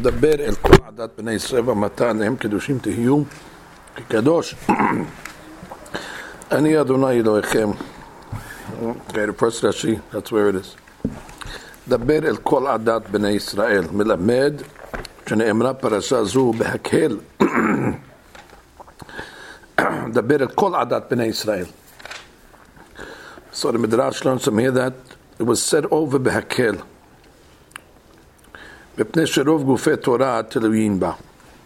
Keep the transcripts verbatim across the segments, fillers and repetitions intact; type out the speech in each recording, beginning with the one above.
דבר אל כל עדת בני ישראל ומתה עליהם קדושים תהיו כקדוש אני אדוני אלוהיכם. Okay, the first Rashi, that's where it is. דבר אל כל עדת בני ישראל מלמד שנאמרה פרשה זו בהקהל דבר אל כל עדת בני ישראל. So the Midrash learns from here that it was said over בהקהל מפני שרוב גופי תורה תלויים בה.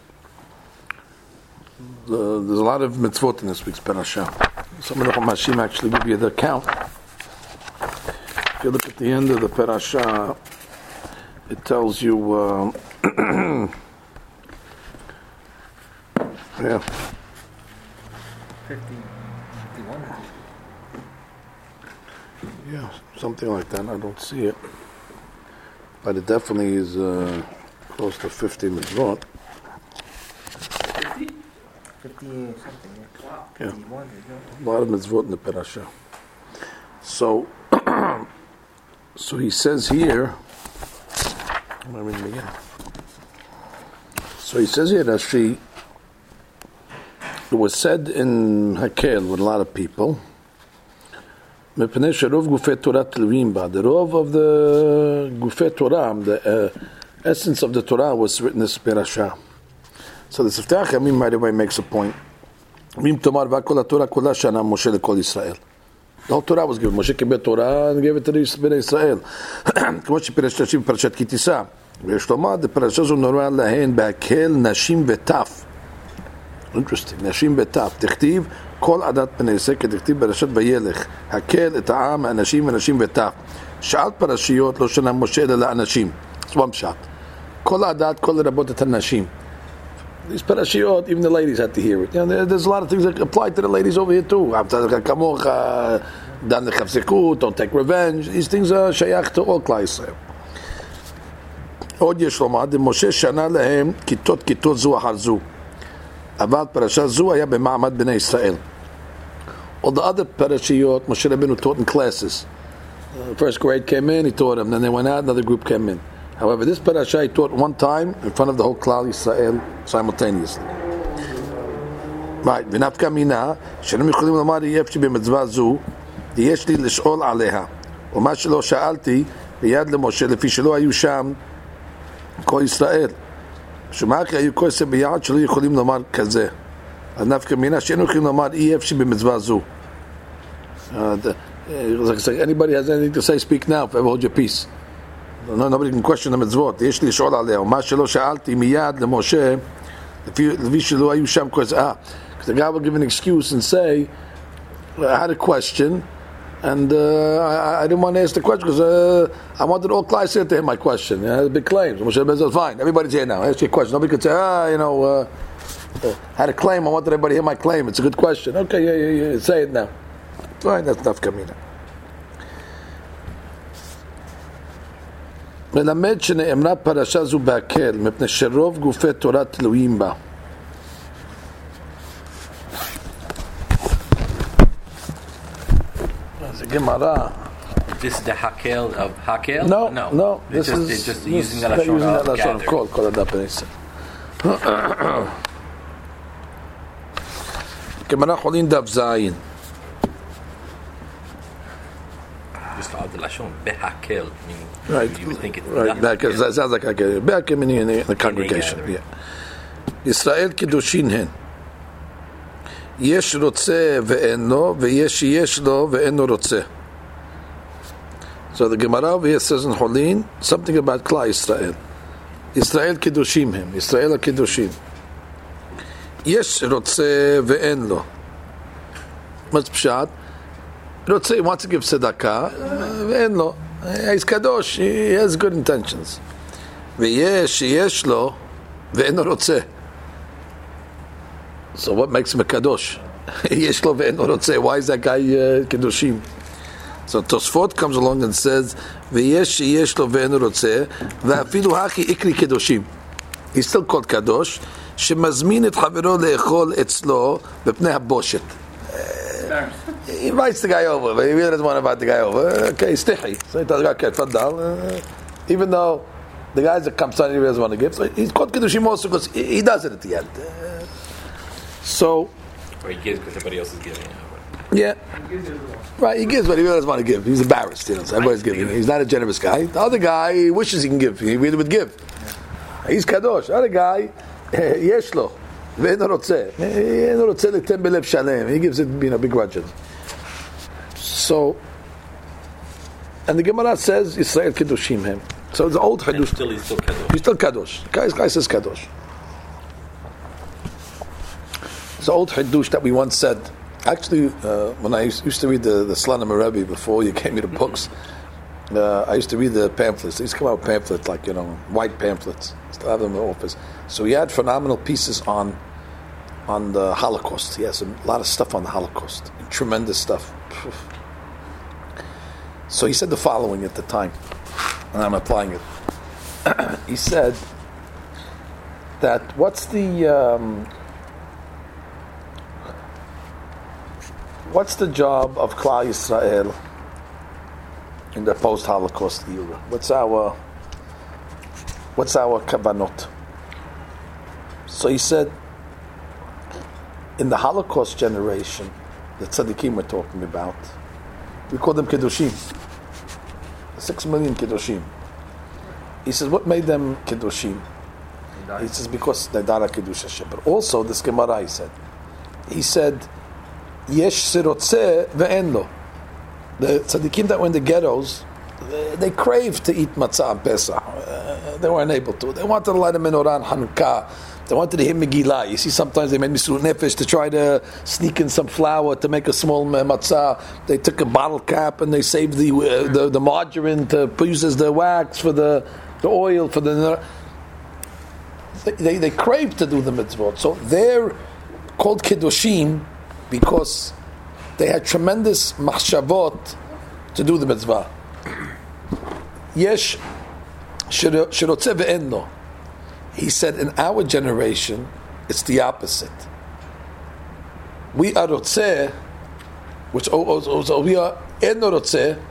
There's a lot of mitzvot in this week's parasha. Some of the Hamashim actually give you the count. If you look at the end of the parasha, it tells you, uh, yeah, fifty, fifty-one. Yeah, something like that. I don't see it, but it definitely is uh, close to fifty mitzvot. fifty something, yeah. Wow. Yeah. fifty-one, A lot of mitzvot in the parasha. So, so he says here. I'm gonna read it again. So he says here that she. It was said in Hakel with a lot of people. The rov of the Gufei Torah, the uh, essence of the Torah, was written in this parasha. So the Siftei Yamim right away makes a point. The whole Torah was given. Moshe gave Torah and gave it to the Bnei Israel. כמו שפרשת נשים בפרשת כי תישא. ויש לומר, הפרשה זו נורא להן בהקהל נשים וטף. Interesting. נשים וטף. תכתיב כל עדת בני ישראל כתכתיב פרשת וילך. הקהל את העם, האנשים ונשים וטף. שאלת פרשיות לא שנה משה אלא לאנשים. It's one shot. כל עדת, כל לרבות את הנשים. These parashiyot, even the ladies had to hear it. You know, there's a lot of things that apply to the ladies over here too. Don't take revenge. These things are shayach to all Klal Yisrael. עוד יש לומר, משה שנה להם כיתות כיתות זו אחר זו. אבל פרשה זו היה במעמד בני ישראל. All the other parashiyot, Moshe Rabbeinu taught in classes. Uh, first grade came in, he taught them. Then they went out, another group came in. However, this parasha he taught one time in front of the whole Klal Yisrael simultaneously. Right. ונפקא מינה, שאינם יכולים לומר יש לי במצווה זו, יש לי לשאול עליה. ומה שלא שאלתי, ביד למשה, לפי שלא היו שם כל ישראל. שמה כי היו כוסף ביד שלא יכולים לומר כזה. אז נפקא מינה, שאינם יכולים לומר יש לי במצווה זו. Anybody has anything to say, speak now, forever hold your peace. No, nobody can question the mitzvot. יש לי לשאול עליה. ומה שלא שאלתי מיד למשה, לפי שלא היו שם כל זה. Because the guy will give an excuse and say, I had a question, and uh, I, I didn't want to ask the question because uh, I wanted all Klal Yisrael to hear my question. You know, big claims. Moshe Rabbeinu says, fine, everybody's here now. Ask your question. Nobody could say, ah, you know, uh, uh, had a claim. I wanted everybody to hear my claim. It's a good question. Okay, yeah, yeah, yeah. Say it now. Fine, that's enough kamina. מלמד שנאמרה פרשה זו בהקהל מפני שרוב גופי תורה תלויים בה. זה גמרא. This is the Hakel of Hakel? No, no. no. This This is is just this, using the Lashon of gather. כל, כל עדת בני ישראל. גמרא חולין דף זין. Just add the Lashon, Behakel, meaning Right, you would think it's right. That, that sounds like a back in the, the congregation. Yeah. ישראל קידושין הן. יש רוצה ואין לו, ויש שיש לו ואין לו רוצה. So the Gemara over here says in Holin something about Klal Yisrael. ישראל קידושים הם. ישראל הקידושים. יש רוצה ואין לו. what's pshat? רוצה, he wants to give tzedakah, ואין לו. He's kadosh, he has good intentions. ויש, שיש לו, ואין לו רוצה. So what makes him a kadosh? יש לו ואין לו רוצה. Why is that guy uh, kedoshim? So Tosfot comes along and says, ויש, שיש לו ואין לו רוצה, ואפילו הכי איקרי kedoshim. He's still called kadosh, שמזמין את חברו לאכול אצלו בפני הבושת. He invites the guy over, but he really doesn't want to invite the guy over. Okay, sticky. So he tells the guy, okay, tfaddal. Even though the guys that come Sunday, he doesn't want to give. So he's called Kiddushim also because he, he does it at the end. Uh, so, or he gives because everybody else is giving. Yeah, right. He gives, but he really doesn't want to give. He's embarrassed. You know, so everybody's giving. He's not a generous guy. The other guy, he wishes he can give. He really would give. He's kadosh. The other guy, yesh lo, ve'eno rotzeh. Ve'eno rotzeh litem belev shalem. He gives it, you know, begrudgingly. So, and the Gemara says Yisrael kiddushim him. So it's the old And hadush. still, he's still kadosh. He's still kadosh. The guy, guy says kadosh. It's the old hadush that we once said. Actually, uh, when I used, used to read the, the Slanim Rebbe before you gave me the books, uh, I used to read the pamphlets. They used to come out with pamphlets, like, you know, white pamphlets. I still have them in the office. So he had phenomenal pieces on on the Holocaust. He has a lot of stuff on the Holocaust. Tremendous stuff. So he said the following at the time, and I'm applying it. He said that what's the... Um, What's the job of Klal Yisrael in the post-Holocaust era? What's our What's our kavanot? So he said, in the Holocaust generation, the tzaddikim we're talking about, we call them kiddushim. Six million kiddushim. He says, what made them kiddushim? He says because they died kiddush Hashem. But also, this Gemara, he said, he said. Yesh sirotze ve'en lo. The tzaddikim that were in the ghettos, they, they craved to eat matzah and Pesach. Uh, they weren't able to. They wanted to light a menorah on Hanukkah. They wanted to hear Megillah. You see, sometimes they made Misrut Nefesh to try to sneak in some flour to make a small matzah. They took a bottle cap and they saved the uh, the, the margarine to use as the wax for the, the oil for the. They, they, they craved to do the mitzvot. So they're called kiddushim because they had tremendous machshavot to do the mitzvah. Yesh shirotze ve'en lo. He said, in our generation, it's the opposite. We are rotzeh, which oh, oh, oh, so we are en rotzeh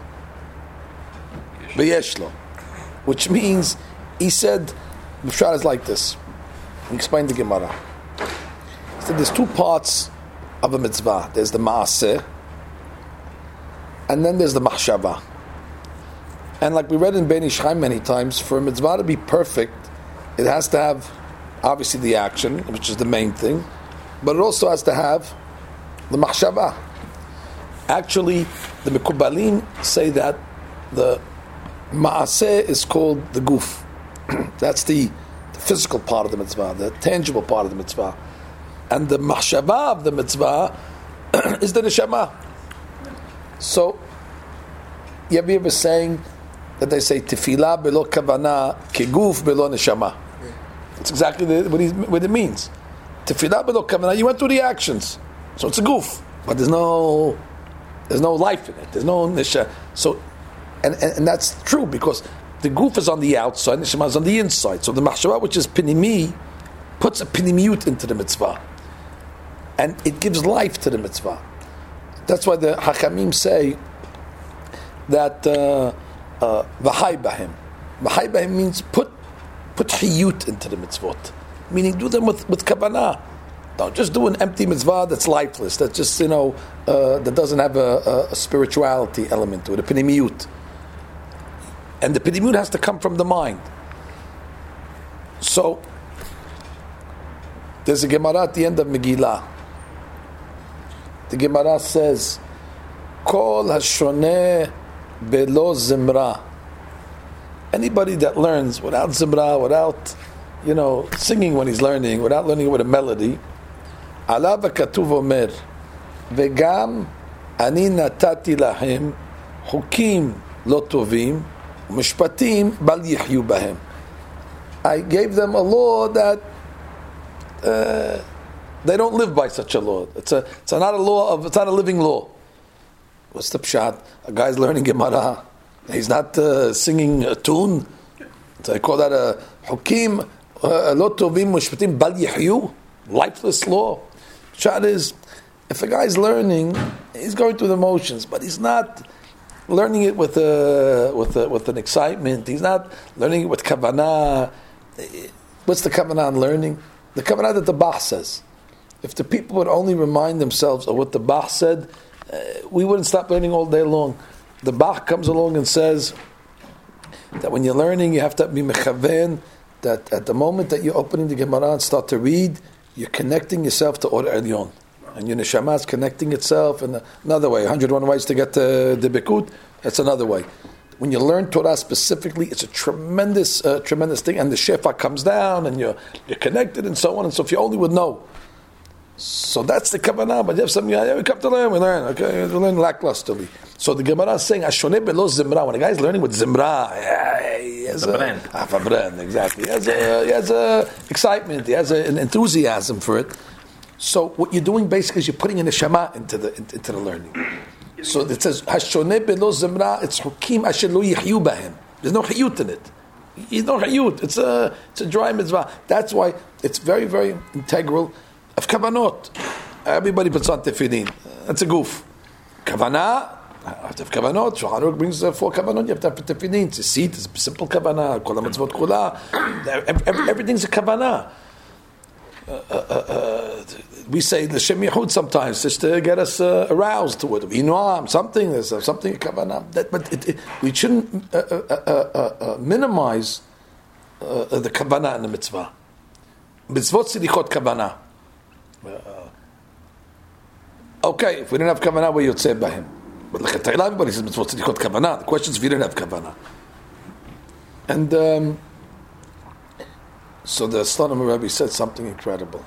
ve'yesh lo, which means, he said, the shot is like this. He explained the Gemara. He said, there's two parts of a mitzvah. There's the maaseh, and then there's the machshava. And like we read in Ben Ish Chaim many times, for a mitzvah to be perfect, it has to have obviously the action, which is the main thing, but it also has to have the machshava. Actually, the Mekubalim say that the maaseh is called the guf. That's the, the physical part of the mitzvah, the tangible part of the mitzvah. And the machshava of the mitzvah is the neshama. So, Yabi was saying that they say tefillah belo kavana keguf belo neshama. That's exactly the, what, he, what it means. Tefillah belo kavana. You went through the actions, so it's a guf, but there's no there's no life in it. There's no neshama. So, and, and and that's true because the guf is on the outside, neshama is on the inside. So the machshava, which is pinimi, puts a pinimiyut into the mitzvah. And it gives life to the mitzvah. That's why the Hachamim say that v'hai uh, bahim. V'hai bahim means put put chiyut into the mitzvot, meaning do them with, with kavanah. Don't just do an empty mitzvah that's lifeless, that just, you know, uh, that doesn't have a, a, a spirituality element to it, a pinimiyut. And the pinimiyut has to come from the mind. So there's a Gemara at the end of Megillah. The Gemara says, Kol hashoneh belo zimra. Anybody that learns without zimra, without, you know, singing when he's learning, without learning with a melody, alav hakatuv omer, vegam ani natati lahem chukim lo tovim, mishpatim bal yihyu bahem. I gave them a law that uh, they don't live by such a law. It's a, it's not a law of, it's not a living law. What's the pshat? A guy's learning Gemara. He's not uh, singing a tune. So I call that a hukim lo tovim mushpatim bal yihyu, lifeless law. Pshat is, if a guy's learning, he's going through the motions, but he's not learning it with a, with a, with an excitement. He's not learning it with kavanah. What's the kavanah on learning? The kavanah that the Bach says. If the people would only remind themselves of what the Bach said, uh, we wouldn't stop learning all day long. The Bach comes along and says that when you're learning, you have to be mechaven, that at the moment that you're opening the Gemara and start to read, you're connecting yourself to Or Elyon. And your neshama is connecting itself in another way. one hundred one ways to get to the Bikut, that's another way. When you learn Torah specifically, it's a tremendous, uh, tremendous thing. And the Shefa comes down and you're, you're connected and so on. And so if you only would know. So that's the kavanah. But you have something, yeah, we come to learn, we learn. Okay, we learn lacklusterly. So the Gemara is saying, Ashoneh belo zimra. When a guy is learning with zimra, yeah, he has a brand. Ah, a brand, exactly. He has a, he has a excitement, he has a, an enthusiasm for it. So what you're doing basically is you're putting a neshama into the into, into the learning. So it says Hashoneh belo zimra. It's hukim asher lo yihyu bahem. There's no chiyut in it. There's no chiyut. It's a it's a dry mitzvah. That's why it's very very integral of kavanot. Everybody puts on tefillin. That's a goof. Kavanah. You have to have kavanot. Shulchan Aruch brings uh, four kavanot. You have to have tefillin. It's a seed. It's a simple kavanah. Kol hamitzvot kula. Everything's a kavanah. Uh, uh, uh, we say the Shem Yehud sometimes just to get us uh, aroused to it. Inoam, something, there's uh, something kavanah. That, but it, it, we shouldn't uh, uh, uh, uh, minimize uh, the kavanah in the mitzvah. Mitzvot tzidikot kavanah. Okay, if we didn't have kavanah, we would say bahim. But lechatayla, everybody says mitzvot tzidikot kavanah. The question is if you didn't have kavanah. And um, so the Slonim Rebbe said something incredible.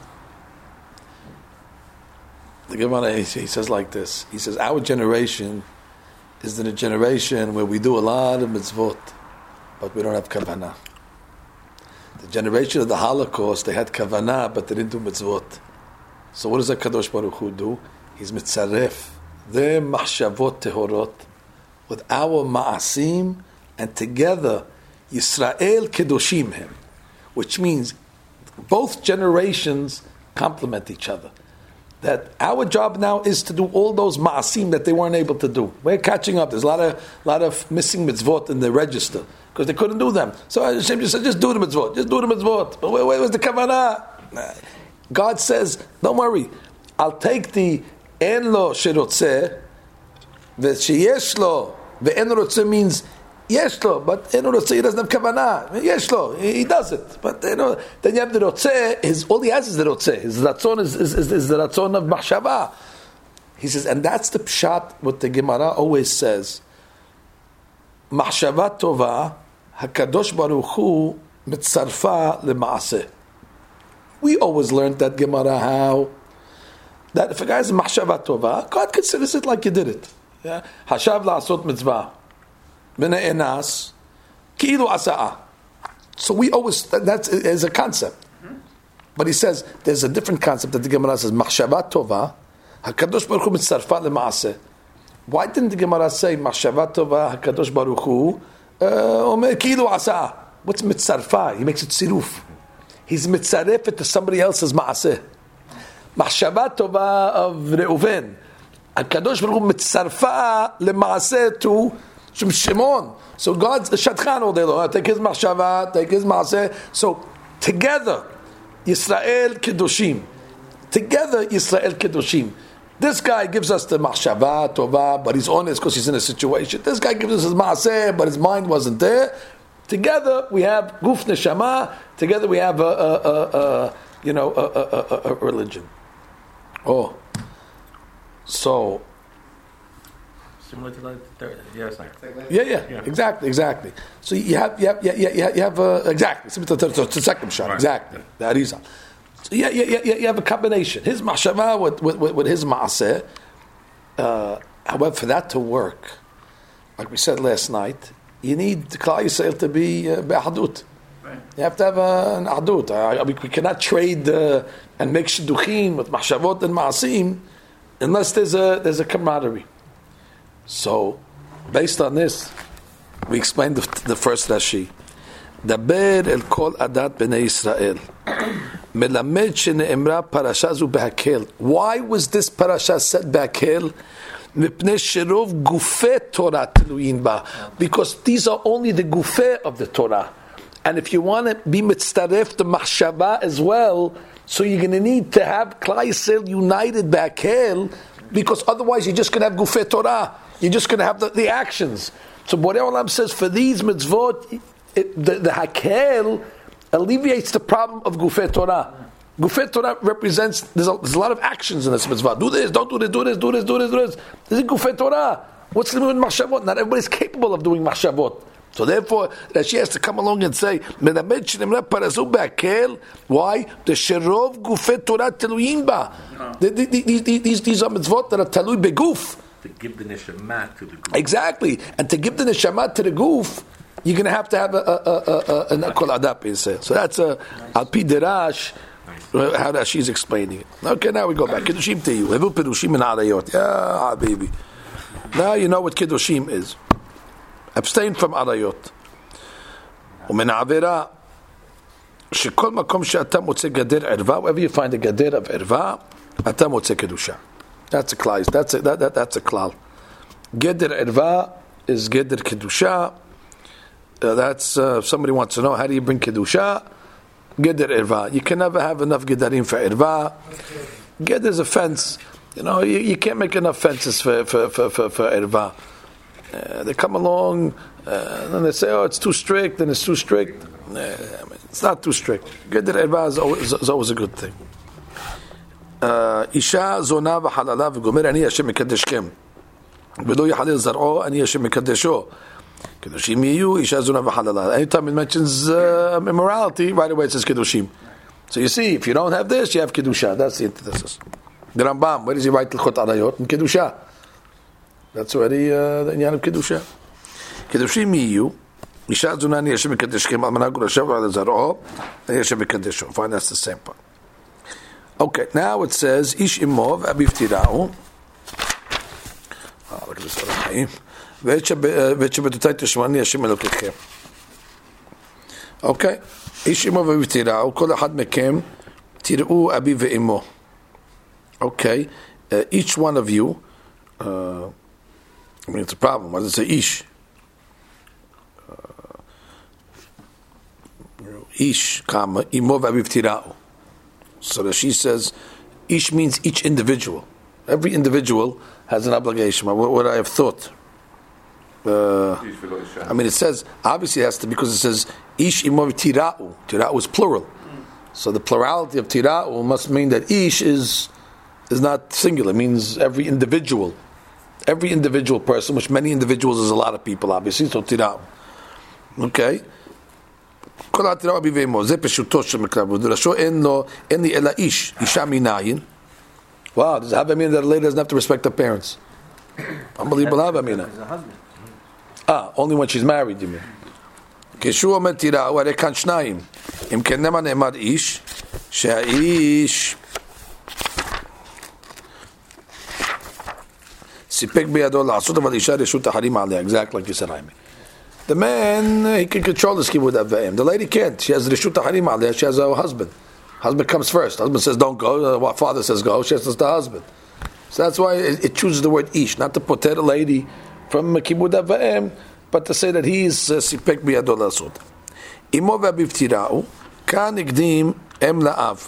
The Gemara, he says like this. He says, our generation is in a generation where we do a lot of mitzvot, but we don't have kavanah. The generation of the Holocaust, they had kavanah, but they didn't do mitzvot. So what does the Kadosh Baruch Hu do? He's mitzaref their machshavot tehorot with our ma'asim, and together Yisrael kedoshim him. Which means both generations complement each other. That our job now is to do all those ma'asim that they weren't able to do. We're catching up. There's a lot of lot of missing mitzvot in the register because they couldn't do them. So Hashem just said, just do the mitzvot. Just do the mitzvot. But where, where was the kavanah? God says, don't worry. I'll take the en lo sherotzeh, v'sheyesh lo, ve'en rotzeh means Yesh lo, but you know, he doesn't have kavanah. Yesh lo, he does it. But you know, then you have the rotzeh. His all he has is the rotzeh. His ratzon is, is, is, is the ratzon of machshava. He says, and that's the pshat. What the Gemara always says: machshava tova, hakadosh baruch hu mitzarfa lemaaseh. We always learned that Gemara how that if a guy has machshava tova, God considers it like you did it. Yeah, hashav la'asot mitzvah. So we always, that's is a concept. But he says, there's a different concept that the Gemara says, Machshava Tova, HaKadosh Baruch Hu mitzarfa le'maaseh. Why didn't the Gemara say, Machshava Tova, HaKadosh Baruch Hu, Omer Kilu Asa'ah? What's mitzarfa? He makes it siruf. He's mitzaref it to somebody else's maaseh. Machshava Tova of Reuven, HaKadosh Baruch Hu mitzarfa le'maaseh to Shimon. So God's a shadchan all day long. Take his machshava, take his maaseh. So together, Yisrael kedoshim. Together, Yisrael kedoshim. This guy gives us the machshava tova, but he's honest because he's in a situation. This guy gives us his maaseh, but his mind wasn't there. Together, we have guf neshama. Together, we have a, a, a, a you know a, a, a, a religion. Oh, so. Similar to like the third, yeah, it's like yeah, yeah, yeah, exactly, exactly. So you have, you have, yeah, yeah, you have, uh, exactly. Similar to the, to the second shot, right. Exactly. The Arizal. So yeah, yeah, yeah, you have a combination. His machshava with, with, with, with his maaseh. Uh, however, for that to work, like we said last night, you need the Klal Yisrael to be uh, be'ahadut. Right. You have to have uh, an ahadut. Uh, we, we cannot trade uh, and make shidduchim with machshavot and maasim unless there's a there's a camaraderie. So, based on this, we explained the, the first Rashi. Daber el kol adat bnei Yisrael. Melamed shene'emra parasha zu behakel. Why was this parasha said behakel? Mipnei sherov gufei Torah teluyin ba. Because these are only the gufei of the Torah. And if you want to be mitzaref to machshava as well, so you're going to need to have Klal Yisrael united b'hakel, because otherwise you're just going to have gufei Torah. You're just going to have the, the actions. So Borei Olam says for these mitzvot, it, the, the hakel alleviates the problem of gufei Torah. Gufei Torah represents, there's a, there's a lot of actions in this mitzvah. Do this, don't do this, do this, do this, do this, do this. This is gufei Torah. What's the limit with machshavot? Not everybody's capable of doing machshavot. So therefore, Rashi has to come along and say, why? The sherov gufei Torah teluyin ba. These these are mitzvot that are talui beguf. To give the neshama to the goof. Exactly, and to give the neshama to the goof, you're going to have to have a a a a kol adap inside. So that's a al pi derash. How Rashi is explaining it. Okay, now we go back. Kiddushim to you. Hevu perushim and arayot. Yeah, baby. Now you know what kiddushim is. Abstain from arayot. ומן העבירה שכל מקום שאתה מוצא גדר ערווה, wherever you find a גדר of ערווה, אתה מוצא קדושה. That's a klal. That's a, that, that, that's a klal. Geder erva is geder kedusha. Uh, that's uh, if somebody wants to know how do you bring kedusha. Geder erva. You can never have enough gedarim for erva. Geder is a fence. You know you, you can't make enough fences for for for for, for erva. Uh, they come along uh, and they say, "Oh, it's too strict," and it's too strict. Uh, I mean, it's not too strict. Geder erva is always, is always a good thing. אישה זונה וחללה וגומר אני השם מקדשכם ולא יחלל זרעו אני השם מקדשו קדושים יהיו אישה זונה וחללה. Anytime it mentions uh, immorality, right away it says kedushim. So you see, if you don't have this, you have kedusha. That's the antithesis. The Rambam, where does he write l'chot arayot? In kedusha. That's already uh, the inyan of kedusha. Kedushim yihyu אישה זונה אני השם מקדשכם אלמנה גרושה וחללה זרעו אני השם מקדשו. Fine, that's the same part. Okay, now it says Ish imov abiftirau. Ah, look at this other name. Ve'etshebetutay tishmani Hashem Elokechem. Okay, Ish imov abiftirau. Kol echad mekem tir'u abi ve'imo. Okay, uh, each one of you. Uh, I mean, it's a problem. Why does it say Ish? Uh, ish, comma imov abiftirau. So Rashi says, Ish means each individual. Every individual has an obligation. What would I have thought? Uh, I mean, it says, obviously it has to, because it says, Ish imov tira'u. Tira'u is plural. So the plurality of tira'u must mean that Ish is is not singular. It means every individual. Every individual person, which many individuals is a lot of people, obviously, so tira'u. Okay? כל העתירה אבי ואמו, זה פשוטו של מקרא, ודרשו אין לו, אין לי אלא איש, אישה מנין. Wow, does it have a meaning that a lady doesn't have to respect her parents? Unbelievable have a meaning. Ah, only when she's married, you mean. כשהוא אומר תירה, הוא הרי כאן שניים. אם כן למה נאמר איש, שהאיש סיפק בידו לעשות, אבל אישה רשות אחרים עליה, exactly like you said, Jaime. The man, he can control his kibud avayim. The lady can't. She has reshut harim aliyah. She has a husband. Husband comes first. Husband says don't go. What father says go. She says the husband. So that's why it, it chooses the word ish, not to poter a lady from kibud avayim, but to say that he is sipek biyado lasod. Imo v'abivtirau kan igdim em la'av.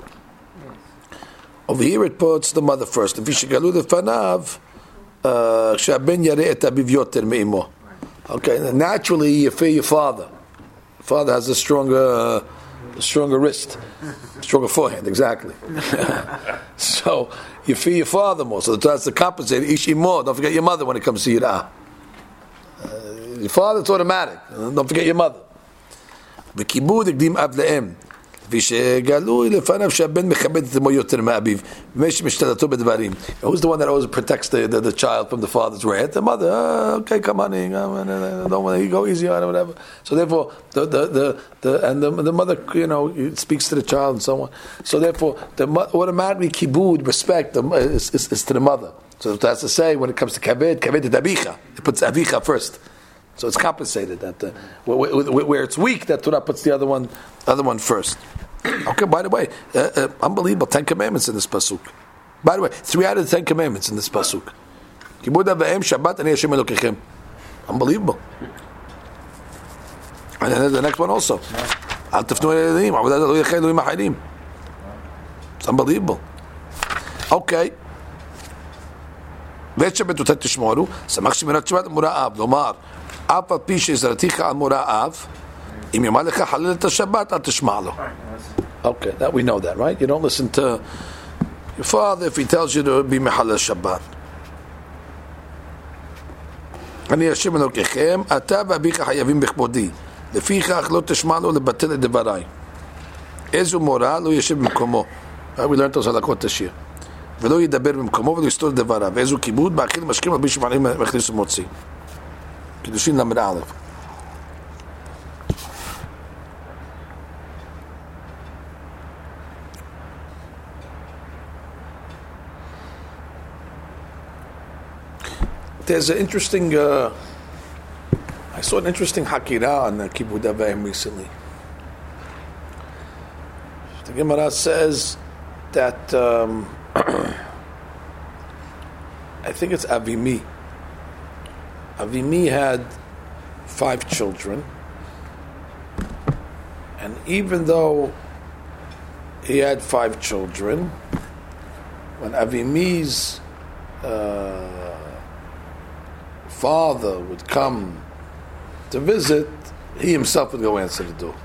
Over here it puts the mother first. If yishgalu lefanav, she'aben yareh et abiv yoter me'imo. Okay, naturally you fear your father. Father has a stronger, uh, a stronger wrist, stronger forehand. Exactly. So you fear your father more. So that's the compensate. Ishi more. Don't forget your mother when it comes to yirah. Uh, your father, it's automatic. Don't forget your mother. V'kibud ekdim av le'em. ושגלוי לפניו שהבן מכבד את אמו יותר מאביו משתלטו בדברים. Who's the one that always protects the, the, the child from the father's wrath? The mother. Oh, okay, come on, don't want to go easy on it, whatever. So therefore, the the the, the and the, the mother, you know, speaks to the child and so on. So therefore, the automatically kibud, respect, is, is, is to the mother. So it has to say when it comes to kaved, kaved et abicha. It puts abicha first. So it's compensated that uh, where, where, where it's weak, that Torah puts the other one, other one first. Okay. By the way, uh, uh, unbelievable Ten Commandments in this pasuk. By the way, three out of the Ten Commandments in this pasuk. Kibud Av V'Em Shabbat Ani Hashem Elokechem. Unbelievable. And then the next one also. Al Tefnu El Elohim. Avodat Lo Yechei Elohim Acharim. It's unbelievable. Okay. בית שבת אותה תשמורו, שמח שמירת שבת מוראה אב, לומר, אף על פי שעזרתיך על מוראה אב, אם יאמר לך חלל את השבת, אל תשמע לו. Okay, that we know that, right? You don't listen to your father if he tells you to be מחלל שבת. אני השם אלוקיכם, אתה ואביך חייבים בכבודי, לפיכך לא תשמע לו לבטל את דבריי. איזו מוראה לא ישב במקומו. We learned those הלכות השיר. ולא ידבר במקומו ולא יסתור דבריו. ואיזו כיבוד באכיל משקים על בי שמעלים מכניס ומוציא. קידושין למד א'. There's an interesting uh, I saw an interesting hakira on uh, Kibud Av V'Em recently. The Gemara says that um, I think it's Avimi. Avimi had five children, and even though he had five children, when Avimi's uh, father would come to visit, he himself would go answer the door.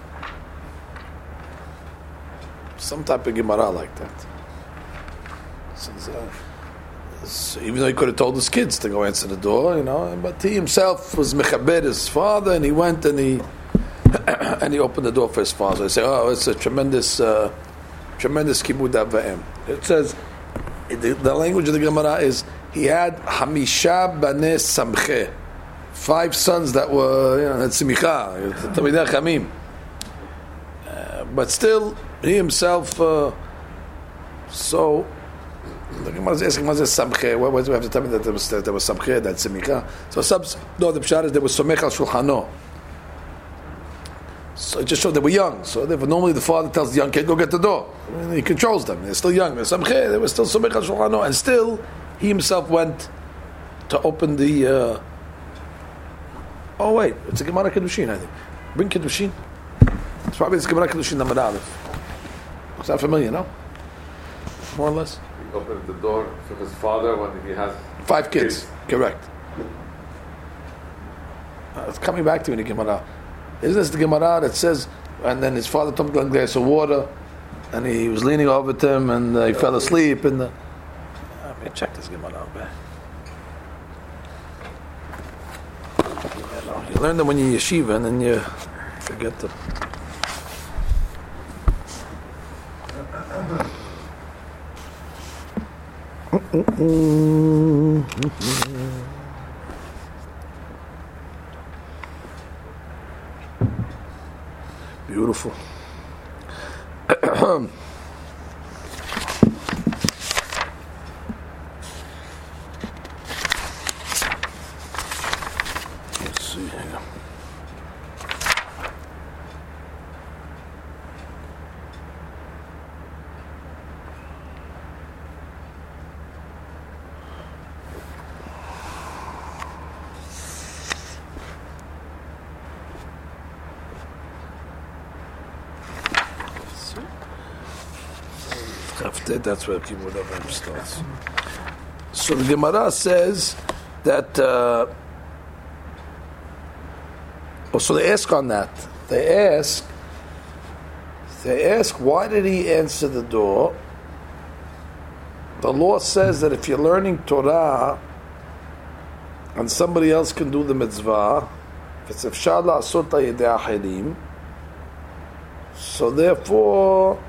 Some type of Gemara like that. Since, uh, so even though he could have told his kids to go answer the door, you know, but he himself was mechaber his father, and he went and he and he opened the door for his father. They say, "Oh, it's a tremendous, uh, tremendous kibud av v'em." It says the, the language of the Gemara is he had hamisha banei samche, five sons that were, you know, tzimicha, tamidei chamim, uh, but still he himself. Uh, so. The Gemara is asking, "What's samche?" Why do we have to tell me that there was there was samche, that tzimicha? So some, no, the pshat is there was somech al shulchano. So it just showed they were young. So therefore, normally the father tells the young kid, "Go get the door." I mean, he controls them. They're still young. They're samche. They were still somech al shulchano, and still he himself went to open the. Uh, oh wait, it's a Gemara Kedushin, I think. Bring Kedushin. It's probably it's Gemara Kedushin number Aleph. Is that familiar? No, more or less. Opened the door to his father when he has five kids. kids. Correct. Uh, it's coming back to me in the Gemara. Isn't this the Gemara that says, and then his father took a glass of water, and he was leaning over to him, and uh, he fell asleep. And the, I mean, check this Gemara out, man. You know, you learn them when you're yeshiva, and then you forget them. Beautiful. Let's see here. That's where Kibud Av V'Em starts. So the Gemara says that. Uh, oh, so they ask on that. They ask. They ask, why did he answer the door? The law says that if you're learning Torah and somebody else can do the mitzvah, if it's efshar la'asot yedei achirim, so therefore.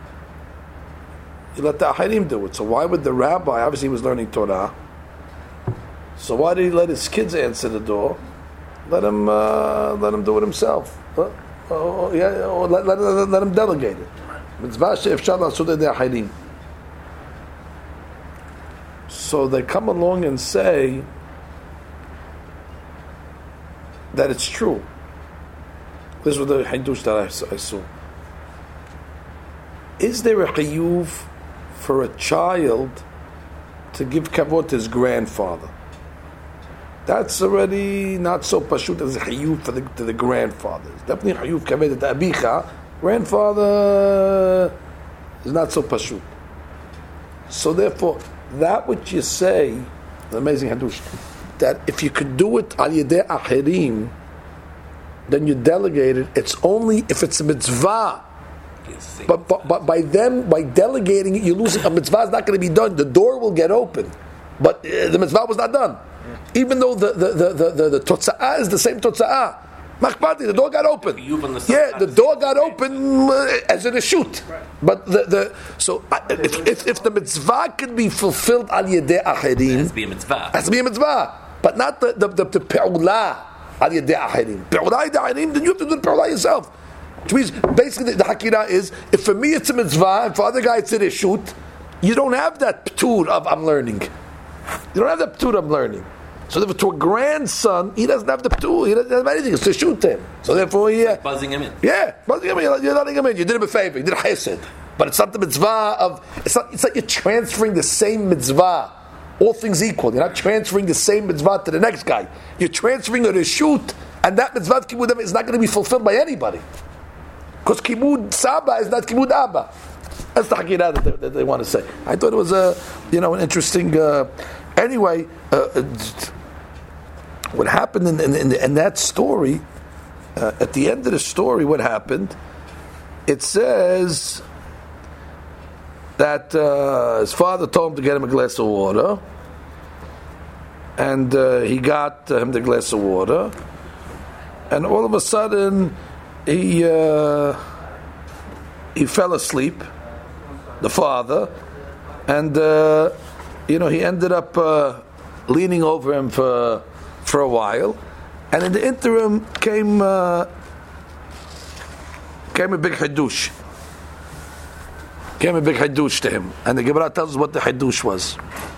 You let the achirim do it. So why would the rabbi, obviously he was learning Torah, so why did he let his kids answer the door? Let him uh, let him do it himself. Uh, uh, yeah, or let, let, let, let him delegate it. Mitzvah she'efshar la'asot yedei achirim. So they come along and say that it's true. This was the Hindush that I, I saw. Is there a chiyuv for a child to give kavod to his grandfather? that's already not so pashut as a chiyuv for the, to the grandfather. It's definitely chiyuv kaved to abicha. Grandfather is not so pashut. So therefore, that which you say, the amazing hadush, that if you could do it al yedei achirim, then you delegate it. It's only if it's a mitzvah. But, but, but by them, by delegating it, you're losing. A mitzvah is not going to be done. The door will get open, but uh, the mitzvah was not done. Even though the the the the, the, the totza'ah is the same totza'ah. Machpati, the door got open. Yeah, the door got open uh, as in a shoot. But the, the so uh, if, if if the mitzvah can be fulfilled al yedei achirim, it has to be a mitzvah. Has to be a mitzvah, but not the the the, the pe'ulah al yedei achirim. Pe'ulah yedei achirim, then you have to do the pe'ulah yourself. Which means basically the, the hakira is if for me it's a mitzvah and for other guy it's a shoot, you don't have that p'tur of I'm learning. You don't have that p'tur of learning. So therefore, to a grandson, he doesn't have the p'tur. He doesn't have anything. It's to shoot him. So therefore, yeah, like buzzing him in. Yeah, buzzing him in. You're letting him in. You did him a favor. You did a chesed. But it's not the mitzvah of. It's not. It's like you're transferring the same mitzvah. All things equal. You're not transferring the same mitzvah to the next guy. You're transferring it to shoot, and that mitzvah kibud is not going to be fulfilled by anybody. Because kibud saba is not kibud abba. That's the hakirah that they, that they want to say. I thought it was a, you know, an interesting. Uh, anyway. Uh, What happened in, in, in, in that story, uh, at the end of the story, what happened? It says that uh, his father told him to get him a glass of water, and uh, he got him the glass of water, and all of a sudden he uh, he fell asleep, the father, and uh, you know he ended up uh, leaning over him for. for a while, and in the interim came uh, came a big hadush. Came a big hadush to him, and the Gemara tells us what the hadush was.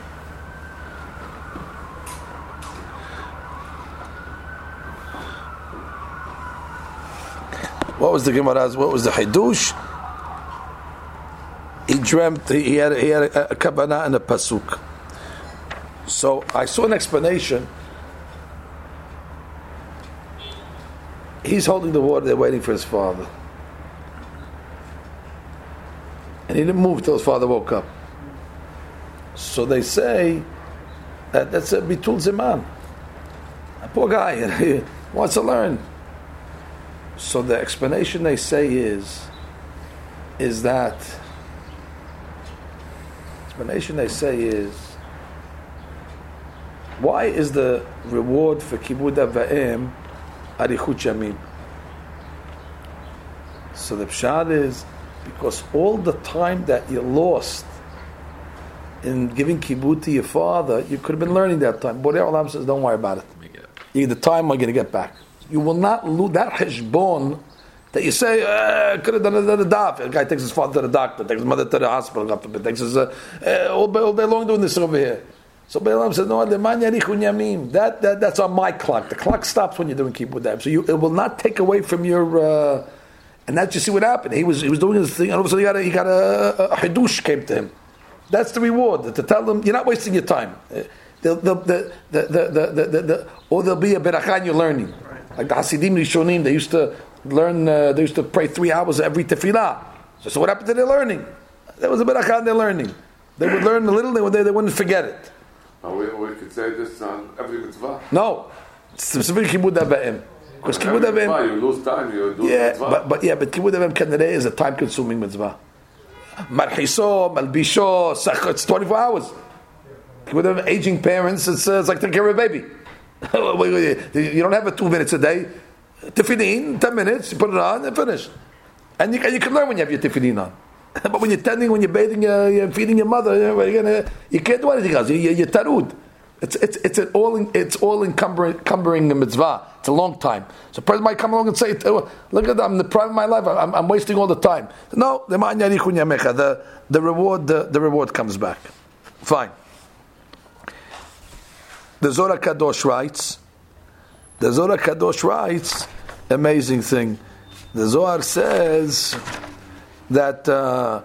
What was the Gemara's? What was the hadush? He dreamt. He had he had a, a kavanah and a pasuk. So I saw an explanation. He's holding the water, they're waiting for his father. And he didn't move till his father woke up. So they say that that's a bitul ziman. A poor guy, he wants to learn. So the explanation they say is, is that, explanation they say is, why is the reward for kibud avayim arichut yamim? So the pshat is because all the time that you lost in giving kibbut to your father, you could have been learning that time. Borei Olam says, don't worry about it. You the time are going to get back. You will not lose that heshbon that you say, uh, could have done it at the daf. A guy takes his father to the doctor, takes his mother to the hospital, takes his, uh, uh, all, all day long doing this over here. So Balaam said, no, that, that that's on my clock. The clock stops when you're doing kibbut dam. So you, it will not take away from your. Uh, and that's you see what happened. He was he was doing his thing, and all of a sudden he got a, he got a, a hadush came to him. That's the reward to tell them you're not wasting your time. The the the the the the, the, the or there'll be a beracha you're learning. Like the Hasidim Rishonim, they used to learn. Uh, they used to pray three hours every tefillah. So, so what happened to their learning? There was a beracha in their learning. They would learn a little. They would they, they wouldn't forget it. Uh, we, we could say this on every mitzvah. No, specifically kibbut avayim. Because kibbut avayim, you lose time. You do yeah, mitzvah. but but yeah, but kibbut avayim kanareh is a time-consuming mitzvah. Marchiso, malbisho, sach, it's twenty-four hours. Kibbut avayim, aging parents, it's, uh, it's like taking care of a baby. You don't have it two minutes a day. Tefillin, ten minutes, you put it on and finish. And you, and you can learn when you have your tefillin on. But when you're tending, when you're bathing, uh, you're feeding your mother, you're gonna, you can't do anything else. You, you, you're tarud. It's it's it's an all it's all encumbering, encumbering mitzvah. It's a long time. So a person might come along and say, oh, "Look at that! I'm in the prime of my life. I'm, I'm wasting all the time." No, the the the reward the, the reward comes back. Fine. The Zohar Kadosh writes. The Zohar Kadosh writes, amazing thing. The Zohar says that uh,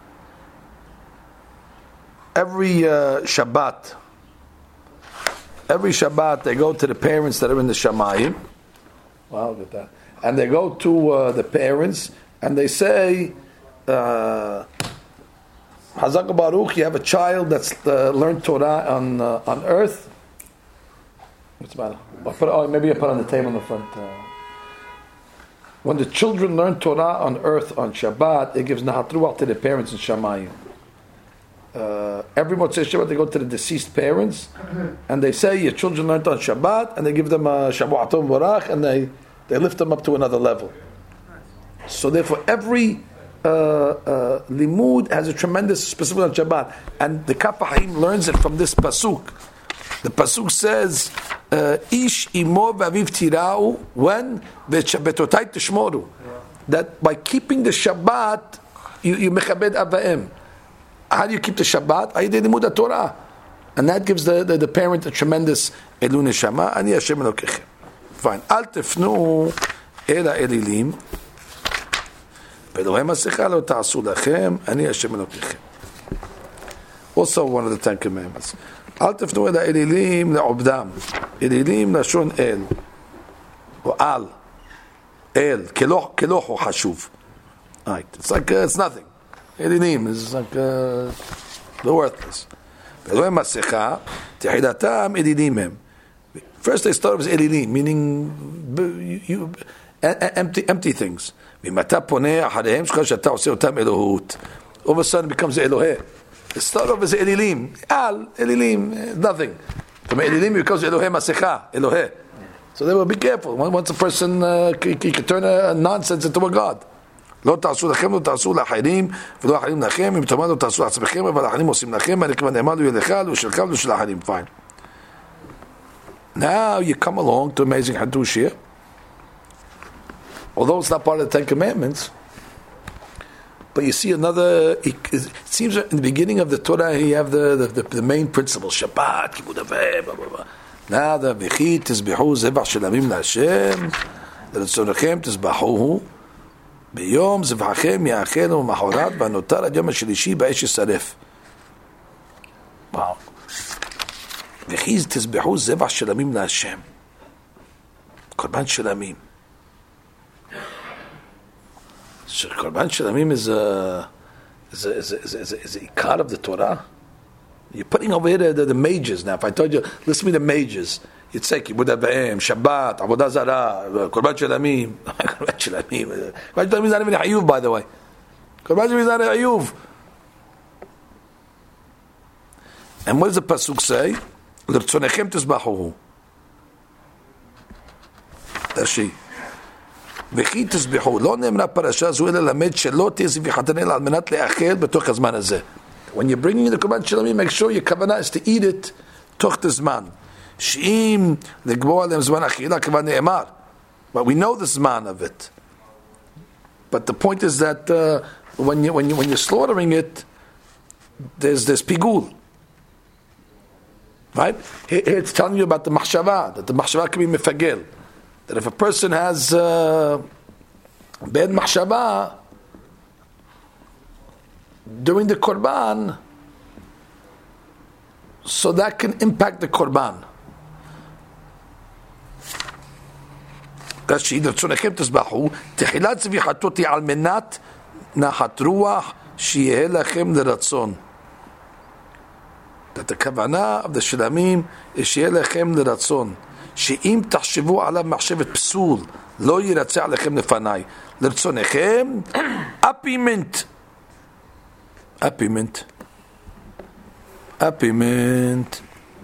every uh, Shabbat, every Shabbat they go to the parents that are in the Shamayim. Wow, look at that. And they go to uh, the parents and they say, uh, Hazak Baruch, you have a child that's uh, learned Torah on uh, on earth. What's the matter? I'll put, oh, maybe I put it on the table in the front. Uh, when the children learn Torah on earth on Shabbat, it gives Nahatruach to the parents in Shamayim. Uh, every Motzei Shabbat they go to the deceased parents and they say your children learned on Shabbat, and they give them a Shabbat Tov Barach, and they, they lift them up to another level. So therefore every uh, uh, limud has a tremendous specific on Shabbat, and the Kaf HaChaim learns it from this pasuk. The pasuk says, uh, "Ish imo v'aviv tirau," when v'shabbatotai tishmoru, that by keeping the Shabbat you you mechabed avaim. How do you keep the Shabbat? Ayidei limud Torah, and that gives the, the, the parent a tremendous elu neshama. Ani Hashem Elokechem. Fine. Al tefnu el ha'elilim ve'elohei masecha lo ta'asu lachem. Ani Hashem Elokechem. Also one of the Ten Commandments. Al tefnu el ha'elilim le'obdam. Elilim lashon el. Or al. El. Keloch keloch hu hashuv. Right. It's like uh, it's nothing. Elilim is like uh, the worthless. First they start with Elilim, meaning you, you, empty, empty things. All of a sudden it becomes Eloheh. It starts off as Elilim. Al, Elilim, nothing. From Elilim it becomes Eloheh Masecha, Eloheh. So they will be careful. Once a person uh, he can turn a nonsense into a god. לא תעשו לכם, לא תעשו לאחרים, ולא אחרים לכם, אם תאמר לא תעשו לעצמכם, אבל האחרים עושים לכם, אני כבר נאמר לו ילך, לו שלך, לו של האחרים. Fine. Now you come along to amazing Hadush here. Although it's not part of the Ten Commandments, but you see another, it seems in the beginning of the Torah you have the, the, the, the main principle, Shabbat, Kibud Aveh, blah, blah, blah. Now the V'chi tizbehu zevach shel amim la'Hashem, לרצונכם תזבחוהו, ביום זבחכם יאכל ומחרת והנותר עד יום השלישי באש ישרף. וואו. וכי תזבחו זבח של עמים להשם. קורבן של עמים. קורבן של עמים is a is a, is a, is a, is a ikar of the Torah. You're putting over here the, the, the majors now. If I told you, listen to me the majors. You'd say Kibud Avayim, Shabbat, Avodah Zarah, Korban Shel Amim. Korban Shel Amim. Korban Shel Amim is not even a Hayuv, by the way. Korban Shel Amim is not a Hayuv. And what does the pasuk say? L'rtzonechem tizbachuhu. Rashi. V'chi tizbachu. לא נאמרה פרשה זו אלא למד שלא תהיה זביחתן אלא על מנת לאכל בתוך הזמן הזה. When you're bringing the Korban Shel Amim, make sure your kavanah is to eat it toch the zman. She'im legbo alem zman achila kavan ne'emar. But we know the zman of it. But the point is that uh, when you when you when you're slaughtering it, there's there's pigul. Right? Here it's telling you about the machshava, that the machshava can be mefagel. That if a person has uh, bad machshava during the korban, so that can impact the korban. Rashi, רצונכם תזבחו, תחילת זביחתו תהיה על מנת נחת רוח שיהיה לכם לרצון. That the kavanah of the shlamim is שיהיה לכם לרצון. שאם תחשבו עליו מחשבת פסול, לא ירצה עליכם לפניי. לרצונכם, אפימנט. Apiment. Apiment.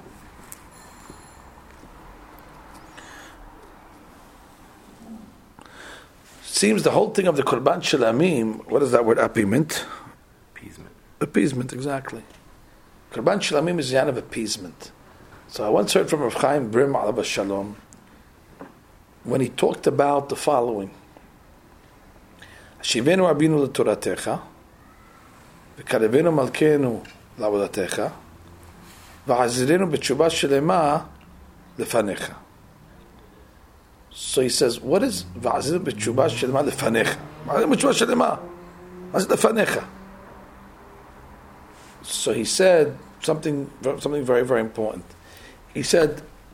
Seems the whole thing of the Korban Shel Amim, what is that word apiment? Appeasement. Appeasement, exactly. Korban Shel Amim is the end of appeasement. So I once heard from Rav Chaim Brim Alav Shalom when he talked about the following. Shivenu Abinu L'Toratecha וקרבנו מלכנו לעבודתך ועזרנו בתשובה שלמה לפניך. So he says, what is ועזרנו בתשובה שלמה לפניך? ועזרנו בתשובה שלמה. מה זה לפניך? So he said something something very, very important. He said,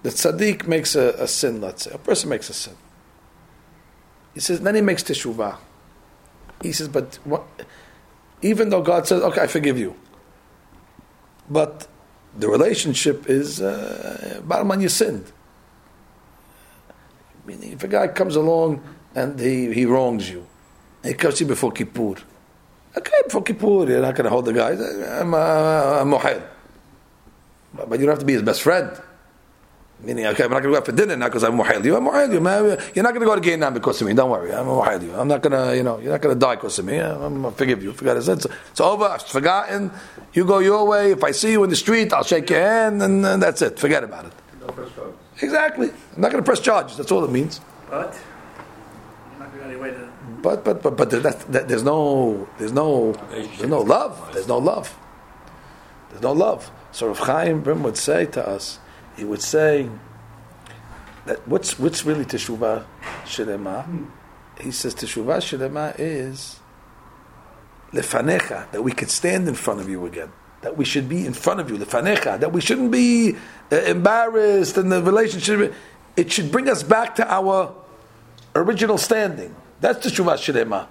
the tzaddik makes a, a sin, let's say. A person makes a sin. He says, then he makes teshuvah. He says, but what, even though God says, okay, I forgive you. But the relationship is, uh, bottom line, you sinned. Meaning, if a guy comes along and he, he wrongs you, and he comes to you before Kippur, okay, before Kippur, you're not going to hold the guy. I'm a muhil. But, but you don't have to be his best friend. Meaning, okay, I'm not going to go out for dinner now because I'm muhil you. I'm muhil you, man. You're not going to go to Gainam because of me. Don't worry. I'm muhil you. I'm not going to, you know, you're not going to die because of me. I'm going to forgive you. Forgot it. It's, it's over. I've forgotten. You go your way. If I see you in the street, I'll shake your hand, and, and that's it. Forget about it. Exactly. I'm not going to press charges. That's all it means. But you're not going to way to. But but but but that, that, there's no there's no there's no love. There's no love. There's no love. So Rav Chaim Brim would say to us, he would say that what's what's really teshuvah shelema? He says teshuvah shelema is lefanecha, that we could stand in front of you again. That we should be in front of you, lefanecha. That we shouldn't be uh, embarrassed in the relationship. It should bring us back to our original standing. That's teshuvah shelema.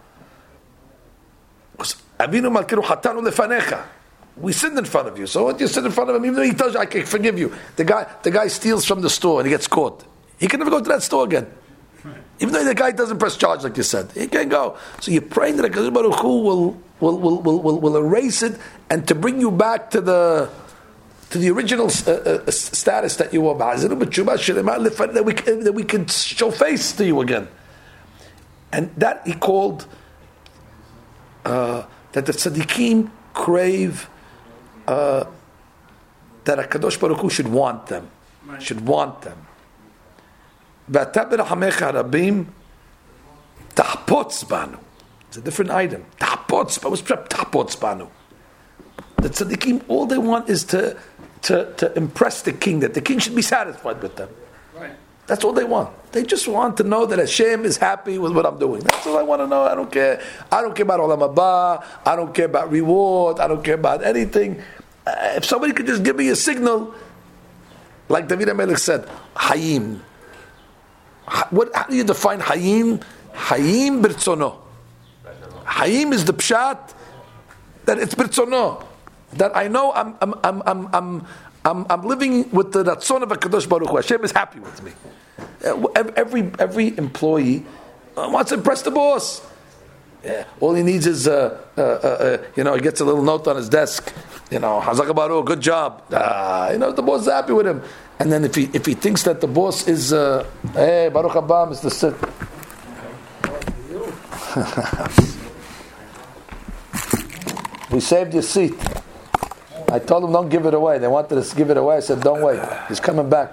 Because Avinu Malkeinu Hatanu lefanecha. We sinned in front of you. So what you sit in front of him, even though he tells you I can forgive you. The guy, the guy steals from the store and he gets caught. He can never go to that store again. Even though the guy doesn't press charge like you said, he can't go. So you're praying that HaKadosh Baruch Hu will will, will will will will erase it and to bring you back to the to the original uh, uh, status that you were. That we that we can show face to you again. And that he called uh, that the tzaddikim crave uh, that HaKadosh Baruch Hu should want them, right. should want them. It's a different item. The tzaddikim, all they want is to, to, to impress the king, that the king should be satisfied with them. Right. That's all they want. They just want to know that Hashem is happy with what I'm doing. That's all I want to know. I don't care. I don't care about Olam Haba. I don't care about reward. I don't care about anything. Uh, if somebody could just give me a signal, like David HaMelech said, Hayim. What? How do you define Hayim? Hayim b'ritzono. Hayim is the pshat that it's b'ritzono. That I know I'm I'm I'm I'm I'm I'm, I'm living with the ratzon of HaKadosh Baruch Hu. Hashem is happy with me. Every every employee wants to impress the boss. Yeah. All he needs is, uh, uh, uh, you know, he gets a little note on his desk. You know, Hazak Baruch, good job. Uh, you know, the boss is happy with him. And then if he if he thinks that the boss is, uh, hey, Baruch Haba, Mister Sit. We saved your seat. I told him don't give it away. They wanted to give it away. I said don't wait. He's coming back.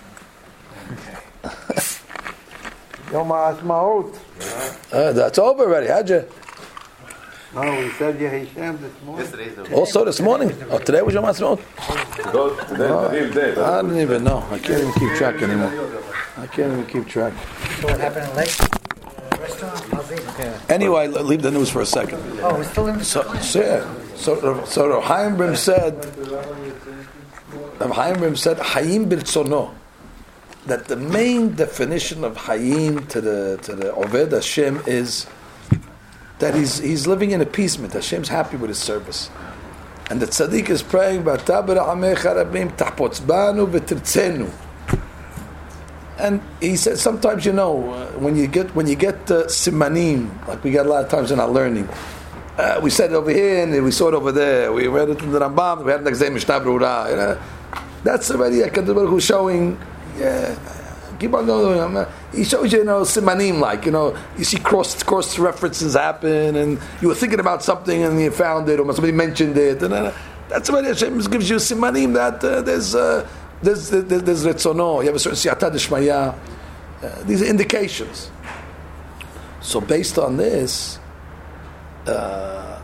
Yom HaAtzmaut. Uh, that's over already, had you? No, we said Yehishem this morning. Also this morning? Oh, today was Yom HaAtzmaut? Today, the real day. I don't even know. I can't even keep track anymore. I can't even keep track. So what happened in Lake uh, restaurant? How's it? Okay. Anyway, leave the news for a second. Oh, we're still in the So, so yeah. So, so Rav Chaim Brim said, Rav Chaim Brim said, Hayim b'ritzono. That the main definition of Hayim to the to the Oved Hashem is that he's he's living in appeasement. Hashem's happy with his service, and the tzaddik is praying, and he said sometimes you know uh, when you get when you get the uh, simanim, like we got a lot of times in our learning. Uh, we said it over here and we saw it over there. We read it in the Rambam. We had the next day Mishnah Berurah. You know, that's already HaKadosh Baruch Hu showing. Yeah, keep on going. He shows you, you know, simanim, like you know, you see cross cross references happen, and you were thinking about something and you found it, or somebody mentioned it, and uh, that's already Hashem gives you simanim that uh, there's uh, there's there's, there's retzono. You have a certain siyata d'shmaya. Uh, these are indications. So based on this. Uh,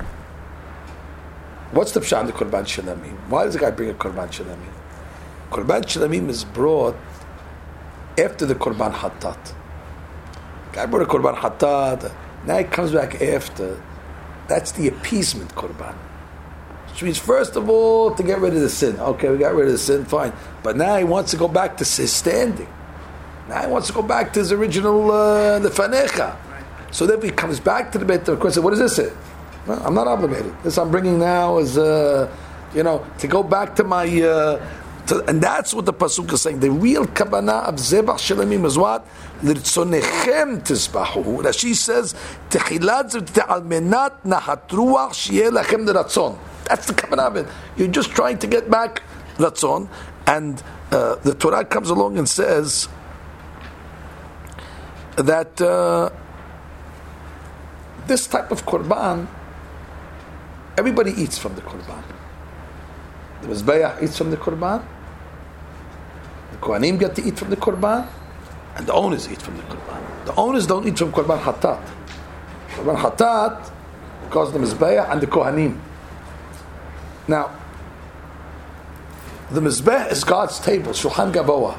what's the pshat in the Korban Shlamim? Why does the guy bring a Korban Shlamim? Korban Shlamim is brought after the Korban Hatat. The guy brought a Korban Hatat, now he comes back after. That's the appeasement Korban. Which means, first of all, to get rid of the sin. Okay, we got rid of the sin, fine. But now he wants to go back to his standing. Now he wants to go back to his original uh, lefanecha. So then he comes back to the Beit HaMikdash. What does this say? Well, I'm not obligated. This I'm bringing now is, uh, you know, to go back to my... Uh, to, and that's what the Pasuk is saying. The real kavanah of Zebach Shalamim is what? L'rtzonechem tizbahu. Rashi says, Techilat zevteh al menat nahat ruach shieh lachem l'ratzon. That's the kavanah of it. You're just trying to get back ratzon. And uh, the Torah comes along and says that uh, this type of korban, everybody eats from the korban. The Mizbeach eats from the korban. The Kohanim get to eat from the korban. And the owners eat from the korban. The owners don't eat from korban hatat. Korban hatat goes to the Mizbeach and the Kohanim. Now, the Mizbeach is God's table, Shulchan Gavoah.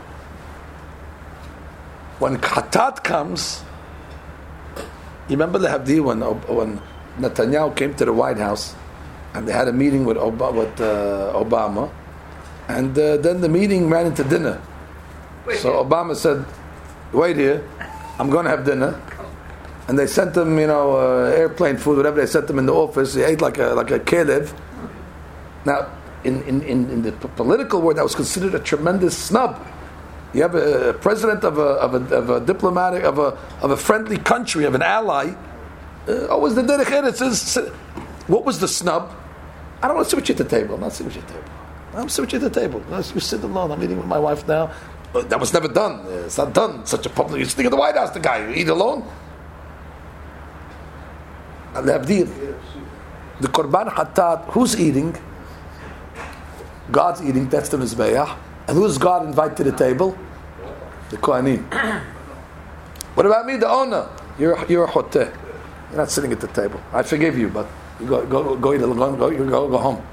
When hatat comes, you remember the Havdi when, when Netanyahu came to the White House and they had a meeting with Obama, with, uh, Obama and uh, then the meeting ran into dinner. Wait, so Obama said, wait here, I'm going to have dinner. And they sent him, you know, uh, airplane food, whatever they sent him in the office. He ate like a like a kelev. Now, in, in, in, in the political world, that was considered a tremendous snub. You have a, a president of a, of a of a diplomatic of a of a friendly country, of an ally. Uh, always the derech eretz. What was the snub? I don't want to sit with you at the table. I'm not sitting with you at the table. I'm sitting with you at the table. No, you sit alone. I'm eating with my wife now. But that was never done. It's not done. Such a public. You're sitting in the White House. The guy you eat alone. The korban hatat. Who's eating? God's eating. That's the mizbeach. And who's God invite to the table? The Kohanim. What about me, the owner? You're you're a hoteh. You're not sitting at the table. I forgive you, but you go go go eat go go go, go home.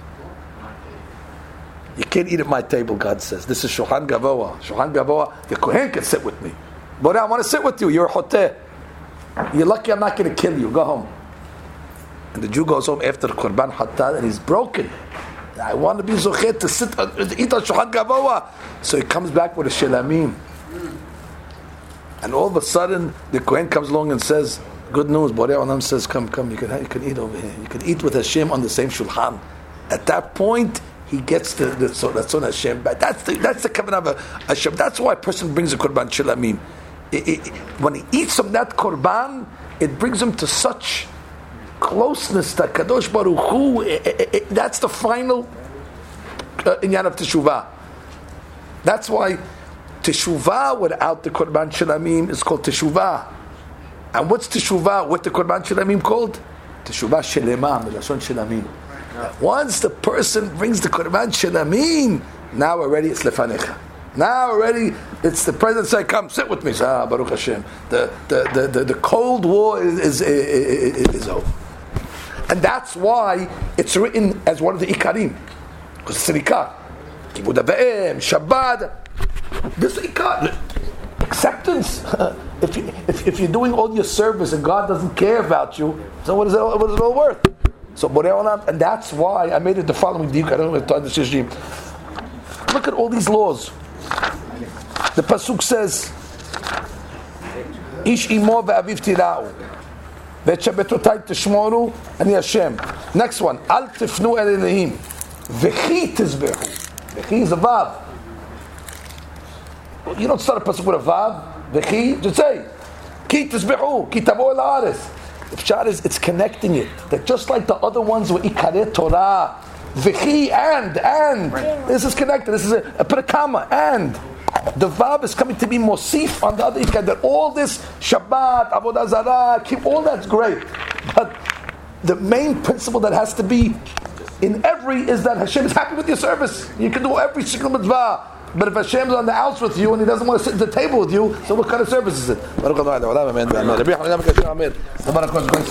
You can't eat at my table, God says. This is Shulchan Gavoah. Shulchan Gavoah. The Kohen can sit with me, but I want to sit with you. You're a hoteh. You're lucky I'm not going to kill you. Go home. And the Jew goes home after the Korban Hatat, and he's broken. I want to be zochet to sit uh, to eat on Shulchan Gavoah. So he comes back with a shelamim. And all of a sudden, the Kohen comes along and says, good news, Borei Olam says, come, come, you can, you can eat over here. You can eat with Hashem on the same Shulchan. At that point, he gets the Ratzon Hashem back. That's the, that's the kavanah of Hashem. That's why a person brings a Korban Shelamim. It, it, when he eats from that Korban, it brings him to such closeness to Kadosh Baruch Hu. It, it, it, that's the final uh, inyan of Teshuvah. That's why Teshuvah without the Korban Shelamim is called Teshuvah. And what's Teshuvah with the Korban Shelamim called? Teshuvah Shelema, Milashon Shelamim. Once the person brings the Korban Shelamim, now already it's Lefanecha. Now already it's the president say, come sit with me. Say, ah, Baruch Hashem. The, the, the, the, the Cold War is, is, is, is over. And that's why it's written as one of the Ikarim. Because it's an Ikar. Kibud Avayim, Shabbat. This is Ikar. Acceptance. if, you, if if you're doing all your service and God doesn't care about you, so what is it? What is it all worth? So Borei Olam, and that's why I made it the following deep. I don't know if this is. Look at all these laws. The pasuk says, "Ish imo ve'aviv tira'u, ve'shabetotai tishmoru ani Hashem." Next one, "Al tifnu el Elohim, vechi tizbehu." Vechi is a vav. You don't start a pasuk with a vav. Vechi, just say, "Ki tizbehu, ki tavo el haaretz." The pshat is, it's connecting it. That just like the other ones were Ikarei Torah, V'chi, and, and. Right. This is connected. This is a, a put a comma, and. The Vav is coming to be Mosif on the other Ikarei. That all this Shabbat, Avodah Zarah, keep all that's great. But the main principle that has to be in every is that Hashem is happy with your service. You can do every single mitzvah. But if Hashem's on the outs with you and He doesn't want to sit at the table with you, so what kind of service is it?